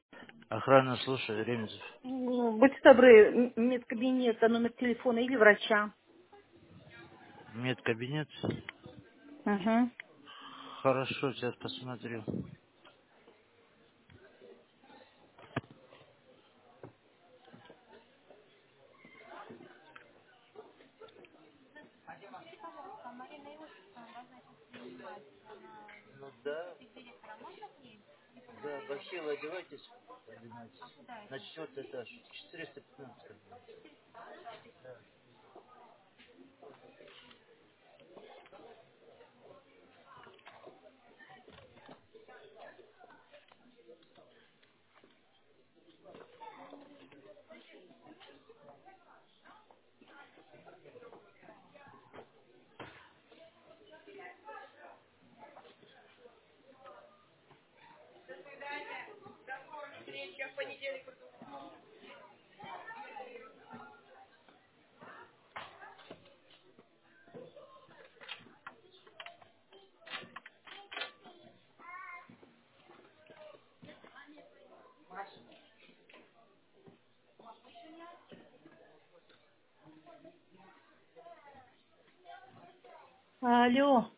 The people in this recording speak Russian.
Охрана, слушай, Ремезов. Будьте добры, медкабинета, номер телефона или врача. Медкабинет. Угу. Хорошо, сейчас посмотрю. Ну да, да, бахилы одевайтесь, поднимайтесь. На четвертый этаж, 415 кабинет. Алло.